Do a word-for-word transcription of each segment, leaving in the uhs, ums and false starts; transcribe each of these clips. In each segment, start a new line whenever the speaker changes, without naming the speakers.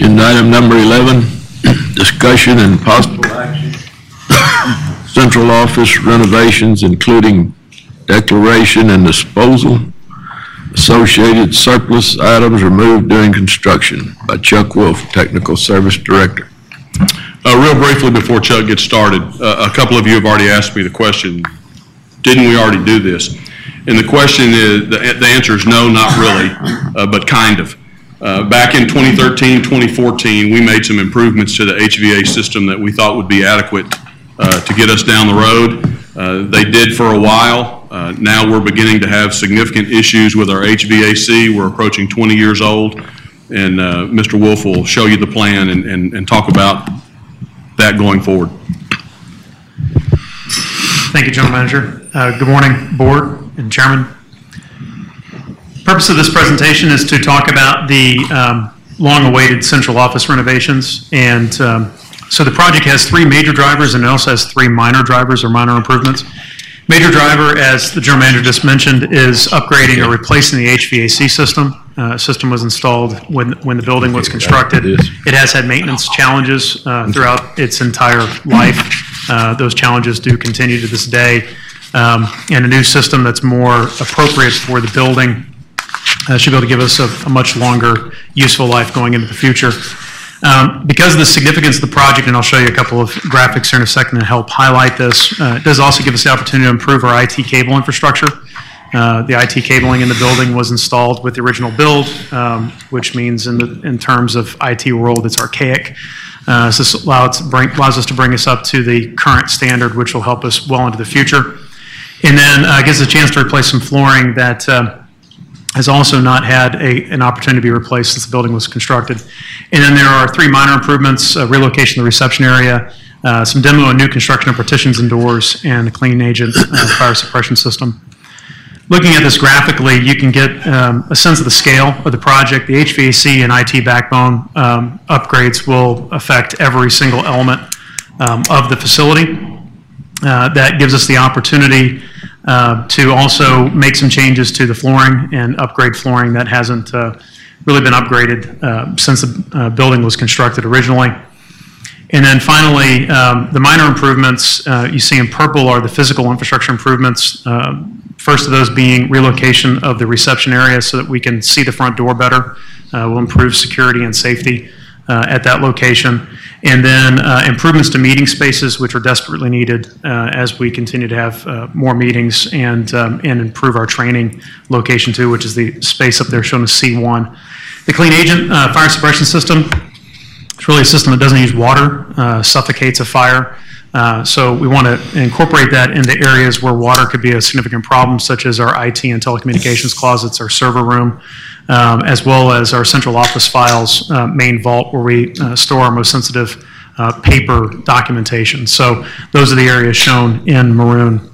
Agenda item number eleven, discussion and possible action. Central office renovations, including declaration and disposal. Associated surplus items removed during construction, by Chuck Wolf, Technical Service Director.
Uh, real briefly before Chuck gets started, uh, a couple of you have already asked me the question, didn't we already do this? And the question is, the, the answer is no, not really, uh, but kind of. Uh, back in twenty thirteen, twenty fourteen, we made some improvements to the H V A C system that we thought would be adequate uh, to get us down the road. Uh, they did for a while. Uh, now we're beginning to have significant issues with our H V A C. We're approaching twenty years old, and uh, Mister Wolf will show you the plan and, and, and talk about that going forward.
Thank you, General Manager. Uh, good morning, Board and Chairman. The purpose of this presentation is to talk about the um, long-awaited central office renovations. And um, so the project has three major drivers and it also has three minor drivers or minor improvements. Major driver, as the General Manager just mentioned, is upgrading or replacing the H V A C system. Uh, system was installed when, when the building was constructed. It has had maintenance challenges uh, throughout its entire life. Uh, those challenges do continue to this day. Um, and a new system that's more appropriate for the building uh, should be able to give us a, a much longer useful life going into the future. Um, because of the significance of the project, and I'll show you a couple of graphics here in a second to help highlight this, uh, it does also give us the opportunity to improve our I T cable infrastructure. Uh, the I T cabling in the building was installed with the original build, um, which means in, the, in terms of I T world, it's archaic. Uh, so this allows, bring, allows us to bring us up to the current standard, which will help us well into the future. And then uh, gives us a chance to replace some flooring that uh, has also not had a, an opportunity to be replaced since the building was constructed. And then there are three minor improvements, uh, relocation of the reception area, uh, some demo and new construction of partitions and doors, and a clean agent uh, fire suppression system. Looking at this graphically, you can get um, a sense of the scale of the project. The H V A C and I T backbone um, upgrades will affect every single element um, of the facility. Uh, that gives us the opportunity uh, to also make some changes to the flooring and upgrade flooring that hasn't uh, really been upgraded uh, since the uh, building was constructed originally. And then finally, um, the minor improvements uh, you see in purple are the physical infrastructure improvements. Uh, first of those being relocation of the reception area so that we can see the front door better. Uh, will improve security and safety uh, at that location. And then uh, improvements to meeting spaces, which are desperately needed uh, as we continue to have uh, more meetings and, um, and improve our training location too, which is the space up there shown as C one. The clean agent uh, fire suppression system, it's really a system that doesn't use water, uh, suffocates a fire. Uh, so we want to incorporate that into areas where water could be a significant problem, such as our I T and telecommunications closets, our server room, um, as well as our central office files uh, main vault where we uh, store our most sensitive uh, paper documentation. So those are the areas shown in maroon.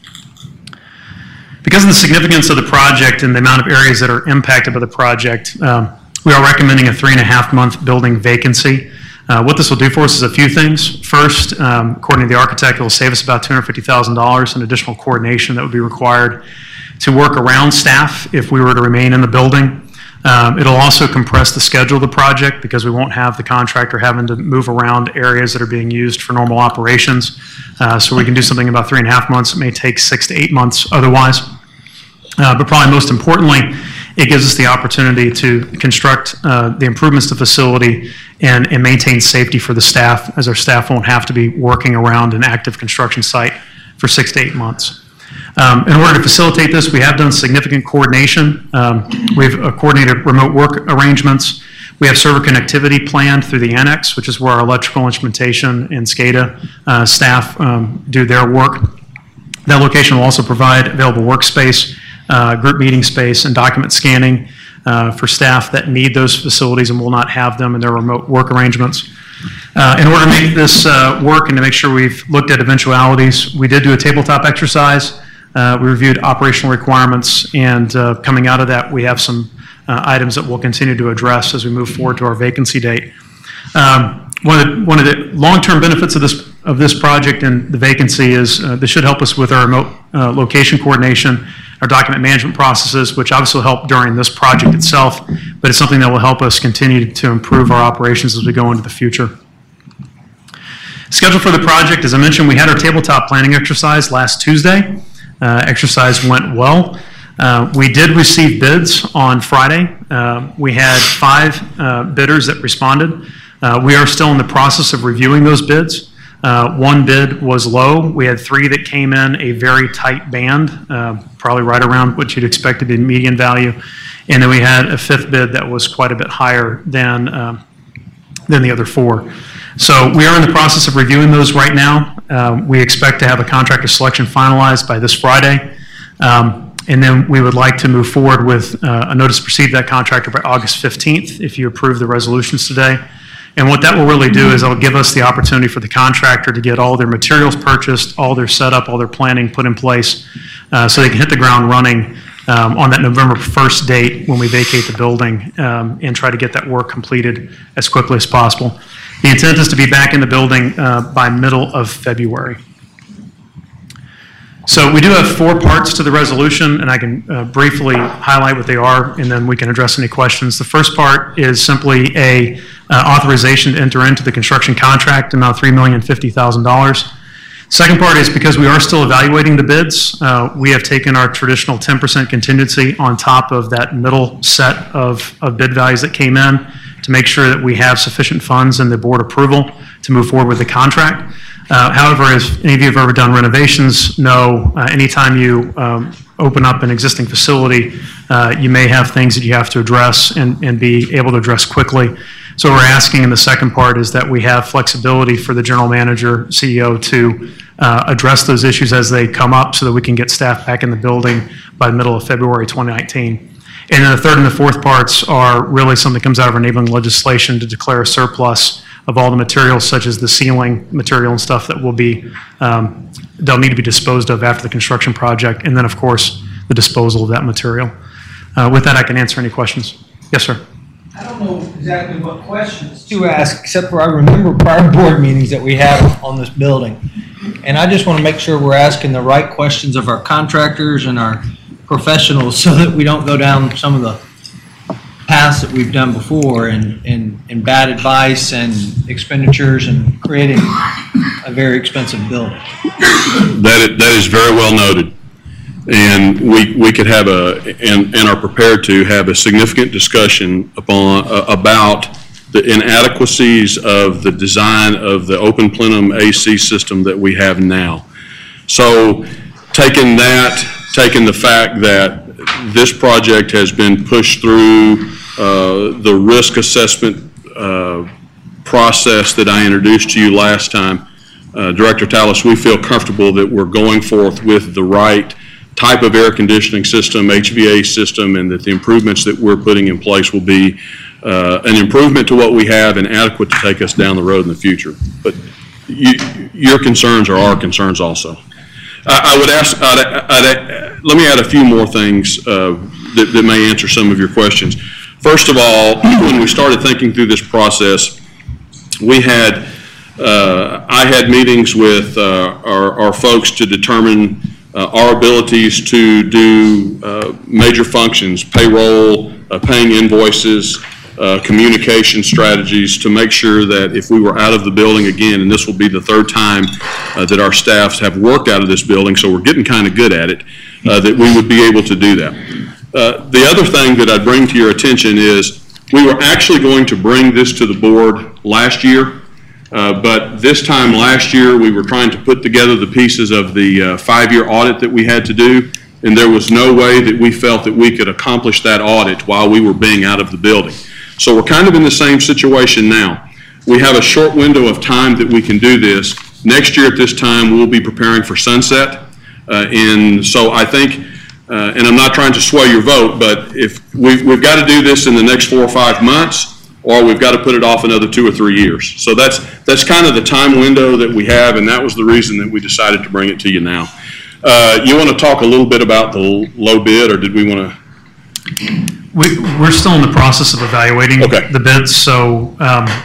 Because of the significance of the project and the amount of areas that are impacted by the project, um, we are recommending a three and a half month building vacancy. Uh, what this will do for us is a few things. First, um, according to the architect, it will save us about two hundred fifty thousand dollars in additional coordination that would be required to work around staff if we were to remain in the building. Um, it'll also compress the schedule of the project because we won't have the contractor having to move around areas that are being used for normal operations. Uh, so we can do something in about three and a half months. It may take six to eight months otherwise. Uh, but probably most importantly, it gives us the opportunity to construct uh, the improvements to the facility and, and maintain safety for the staff, as our staff won't have to be working around an active construction site for six to eight months. Um, in order to facilitate this, we have done significant coordination. Um, we've uh, coordinated remote work arrangements. We have server connectivity planned through the annex, which is where our electrical instrumentation and SCADA uh, staff um, do their work. That location will also provide available workspace, Uh, group meeting space, and document scanning uh, for staff that need those facilities and will not have them in their remote work arrangements. Uh, in order to make this uh, work and to make sure we've looked at eventualities, we did do a tabletop exercise. Uh, we reviewed operational requirements, and uh, coming out of that, we have some uh, items that we'll continue to address as we move forward to our vacancy date. Um, one of the, one of the long-term benefits of this of this project and the vacancy is uh, this should help us with our remote uh, location coordination, our document management processes, which obviously will help during this project itself, but it's something that will help us continue to improve our operations as we go into the future. Schedule for the project, as I mentioned, we had our tabletop planning exercise last Tuesday. Uh, exercise went well. Uh, we did receive bids on Friday. Uh, we had five uh, bidders that responded. Uh, we are still in the process of reviewing those bids. Uh, one bid was low. We had three that came in a very tight band, uh, probably right around what you'd expect to be median value. And then we had a fifth bid that was quite a bit higher than, uh, than the other four. So we are in the process of reviewing those right now. Um, we expect to have a contractor selection finalized by this Friday. Um, and then we would like to move forward with uh, a notice to proceed to that contractor by August fifteenth if you approve the resolutions today. And what that will really do is it'll give us the opportunity for the contractor to get all their materials purchased, all their setup, all their planning put in place uh, so they can hit the ground running um, on that November first date when we vacate the building um, and try to get that work completed as quickly as possible. The intent is to be back in the building uh, by middle of February. So we do have four parts to the resolution, and I can uh, briefly highlight what they are, and then we can address any questions. The first part is simply a uh, authorization to enter into the construction contract, amount of three million fifty thousand dollars. Second part is because we are still evaluating the bids, uh, we have taken our traditional ten percent contingency on top of that middle set of, of bid values that came in to make sure that we have sufficient funds and the board approval to move forward with the contract. Uh, however, if any of you have ever done renovations, know uh, anytime you um, open up an existing facility, uh, you may have things that you have to address and, and be able to address quickly. So what we're asking in the second part is that we have flexibility for the general manager, C E O to uh, address those issues as they come up so that we can get staff back in the building by the middle of February twenty nineteen. And then the third and the fourth parts are really something that comes out of enabling legislation to declare a surplus of all the materials such as the ceiling material and stuff that will be, um, they'll need to be disposed of after the construction project. And then of course, the disposal of that material. Uh, with that, I can answer any questions. Yes, sir.
I don't know exactly what questions to ask, except for I remember prior board meetings that we had on this building. And I just want to make sure we're asking the right questions of our contractors and our professionals so that we don't go down some of the paths that we've done before and, and, and bad advice and expenditures and creating a very expensive building.
That is, that is very well noted. And we, we could have a, and, and are prepared to have a significant discussion upon, uh, about the inadequacies of the design of the open plenum A C system that we have now. So taking that, taking the fact that this project has been pushed through uh, the risk assessment uh, process that I introduced to you last time, uh, Director Tallis, we feel comfortable that we're going forth with the right type of air conditioning system, H V A system, and that the improvements that we're putting in place will be uh, an improvement to what we have and adequate to take us down the road in the future. But you, your concerns are our concerns also. I, I would ask, I'd, I'd, let me add a few more things uh, that, that may answer some of your questions. First of all, when we started thinking through this process, we had, uh, I had meetings with uh, our, our folks to determine Uh, our abilities to do uh, major functions, payroll, uh, paying invoices, uh, communication strategies to make sure that if we were out of the building again, and this will be the third time uh, that our staffs have worked out of this building, so we're getting kind of good at it, uh, that we would be able to do that. Uh, the other thing that I'd bring to your attention is we were actually going to bring this to the board last year. Uh, but this time last year, we were trying to put together the pieces of the uh, five-year audit that we had to do, and there was no way that we felt that we could accomplish that audit while we were being out of the building. So we're kind of in the same situation now. We have a short window of time that we can do this. Next year at this time, we'll be preparing for sunset. Uh, and so I think, uh, and I'm not trying to sway your vote, but if we've, we've got to do this in the next four or five months, or we've got to put it off another two or three years. So that's that's kind of the time window that we have, and that was the reason that we decided to bring it to you now. Uh, you want to talk a little bit about the low bid, or did we want to?
We, we're still in the process of evaluating
okay.
the bids, so um,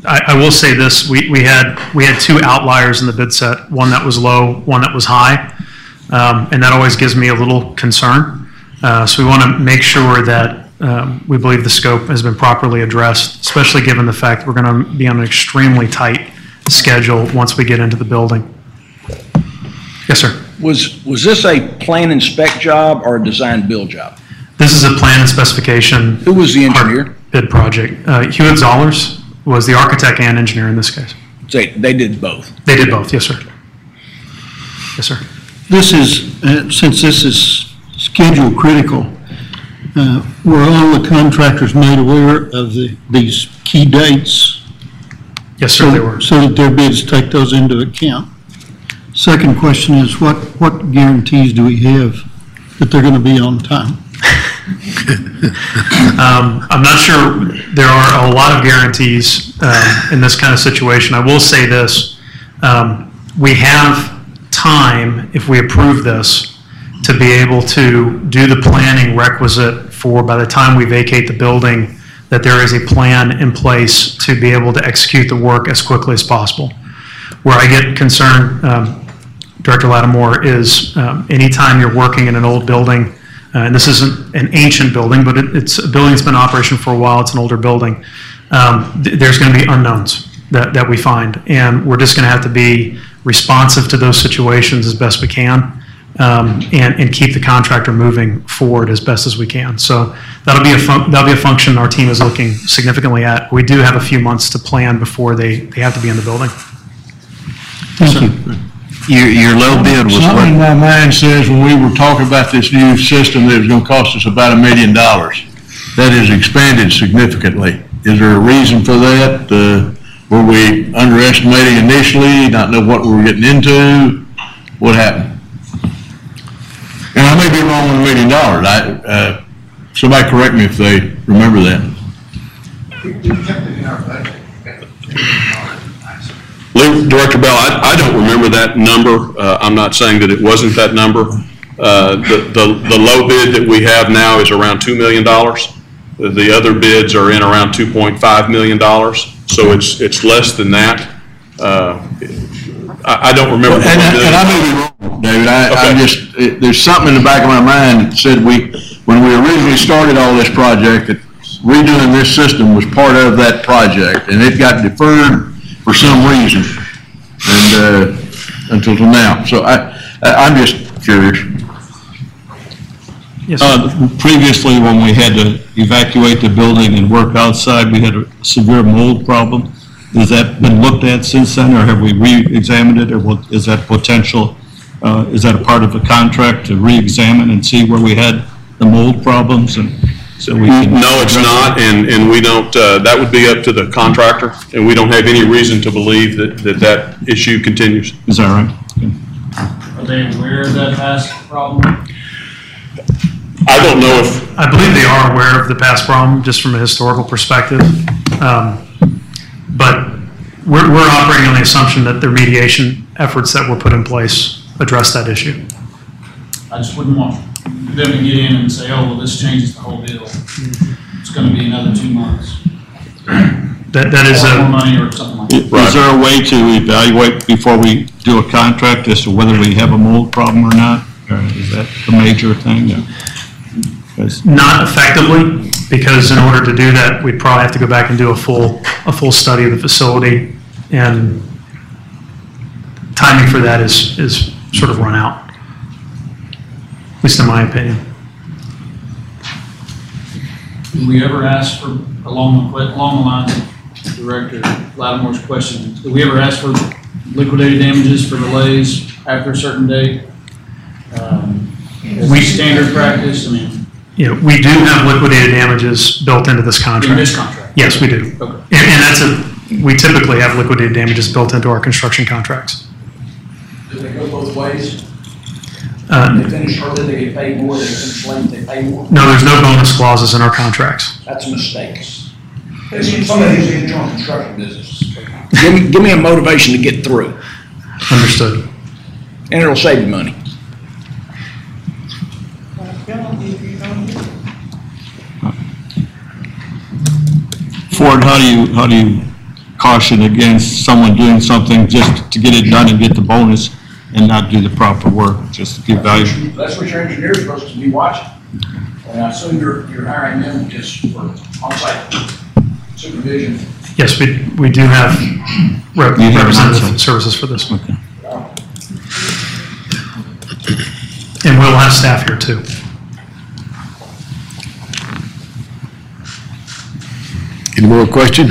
I, I will say this, we, we had, we had two outliers in the bid set, one that was low, one that was high. Um, and that always gives me a little concern. Uh, so we want to make sure that um, we believe the scope has been properly addressed, especially given the fact that we're going to be on an extremely tight schedule once we get into the building. Yes, sir.
Was, was this a plan and spec job or a design build job?
This is a plan and specification.
Who was the engineer?
Bid project. Uh, Hewitt Zollers was the architect and engineer in this case.
They, they did both.
They did both, yes, sir. Yes, sir.
This is, uh, since this is schedule critical, uh, were all the contractors made aware of the, these key dates?
Yes, sir,
so-
they were.
So that their bids take those into account? Second question is, what, what guarantees do we have that they're going to be on time?
Um, I'm not sure, there are a lot of guarantees um, in this kind of situation. I will say this, um, we have time, if we approve this, to be able to do the planning requisite for, by the time we vacate the building, that there is a plan in place to be able to execute the work as quickly as possible. Where I get concerned, um, Director Lattimore, is um, anytime you're working in an old building, uh, and this isn't an ancient building, but it, it's a building that's been in operation for a while, it's an older building, um, th there's going to be unknowns that, that we find. And we're just going to have to be responsive to those situations as best we can, um, and, and keep the contractor moving forward as best as we can. So that'll be a, fun that'll be a function our team is looking significantly at. We do have a few months to plan before they, they have to be in the building.
Thank you.
Your, your low bid was
Something in
what?
my mind says when we were talking about this new system that it was gonna cost us about a million dollars. That has expanded significantly. Is there a reason for that? Uh, were we underestimating initially, not know what we were getting into? What happened? And I may be wrong with a million dollars. I, uh, somebody correct me if they remember that.
Lou, Director Bell, I, I don't remember that number. Uh, I'm not saying that it wasn't that number. Uh, the, the, the low bid that we have now is around two million dollars. The other bids are in around two point five million dollars. So it's, it's less than that. Uh, I, I don't remember.
And I, and I may be wrong, David. I, I'm
Okay.
just, it, there's something in the back of my mind that said we, when we originally started all this project, that redoing this system was part of that project, and it got deferred for some reason, and, uh, until now. So I, I- I'm just curious.
Yes, sir.
Uh, previously, when we had to evacuate the building and work outside, we had a severe mold problem. Has that been looked at since then, or have we re-examined it, or what, is that potential, uh, is that a part of the contract to re-examine and see where we had the mold problems, and so we can...
No, it's not, and, and we don't, uh, that would be up to the contractor, and we don't have any reason to believe that, that that issue continues.
Is that right? Okay.
Are they aware of that past problem?
I don't know if,
I believe they are aware of the past problem, just from a historical perspective. Um, But we're, we're operating on the assumption that the remediation efforts that were put in place address that issue.
I just wouldn't want them to get in and say, oh, well, this changes the whole deal. It's gonna be another two months.
That, that is
Or more
a,
money or something like that.
Right.
Is there a way to evaluate before we do a contract as to whether we have a mold problem or not? Or is that a major thing? Yeah. 'Cause-
not effectively, because in order to do that, we'd probably have to go back and do a full, a full study of the facility, and timing for that is, is sort of run out, at least in my opinion.
Did we ever ask for, along the, que- along the lines of Director Lattimore's question, did we ever ask for liquidated damages for delays after a certain date? Um, Is
We-
it standard practice? I mean,
You know, we do have liquidated damages built into this contract.
in this contract?
Yes, we do.
Okay.
And, and that's a, we typically have liquidated damages built into our construction contracts.
Do they go both ways?
Uh,
They finish early, they get paid more, they finish late, they pay more.
no, there's no bonus clauses in our contracts.
That's a mistake. It's- Some of these things are construction business.
Give me, give me a motivation to get through,
Understood.
and it'll save you money.
Ford, how do you, how do you caution against someone doing something just to get it done and get the bonus and not do the proper work, just to give value.
That's what your engineer's supposed to be watching. And I assume you're, you're hiring them just for on-site supervision.
Yes, we, we do have rep-
You have
representative
on-site.
services for this one.
Okay.
And we'll have staff here too.
Any more questions?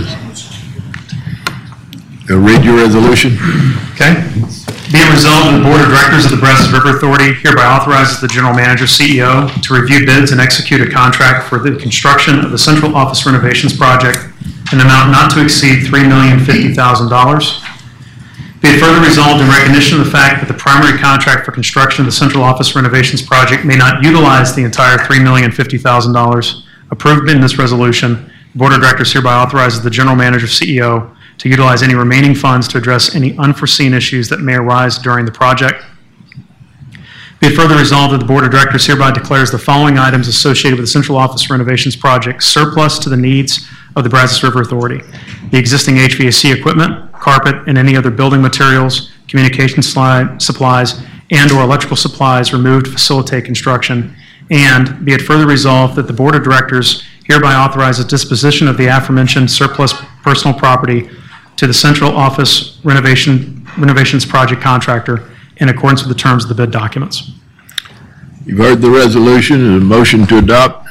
I'll read your resolution.
Okay. Be it resolved that the Board of Directors of the Brazos River Authority hereby authorizes the General Manager, C E O, to review bids and execute a contract for the construction of the central office renovations project in an amount not to exceed three million fifty thousand dollars. Be it further resolved in recognition of the fact that the primary contract for construction of the central office renovations project may not utilize the entire three million fifty thousand dollars approved in this resolution, the Board of Directors hereby authorizes the General Manager, C E O, to utilize any remaining funds to address any unforeseen issues that may arise during the project. Be it further resolved that the Board of Directors hereby declares the following items associated with the central office renovations project surplus to the needs of the Brazos River Authority: the existing H V A C equipment, carpet, and any other building materials, communication slide, supplies, and/or electrical supplies removed to facilitate construction. And be it further resolved that the Board of Directors hereby authorizes disposition of the aforementioned surplus personal property to the central office renovation renovations project contractor in accordance with the terms of the bid documents.
You've heard the resolution and a motion to adopt.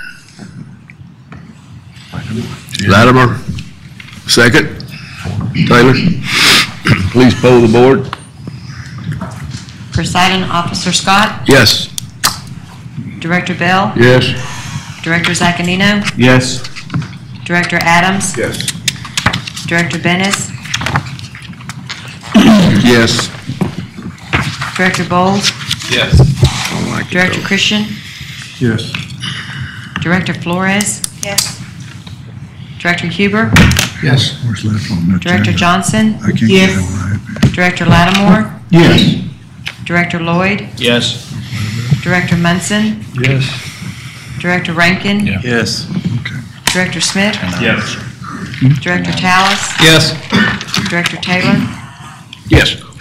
Latimer, second. Taylor, please poll the board.
Presiding Officer Scott,
Yes.
Director Bell,
Yes.
Director Zaccanino,
Yes.
Director Adams,
Yes.
Director Bennis,
Yes.
Director Bowles,
Yes.
Director Christian,
Yes.
Director Flores,
Yes.
Director Huber,
Yes. Where's left on that?
Director Johnson,
I can't get
yes.
that right.
Director Lattimore,
Yes.
Director Lloyd,
Yes.
Director Munson,
Yes.
Director Rankin,
Yes.
Director Smith,
Yes.
Director Tallis,
Yes.
Director Taylor,
Yes.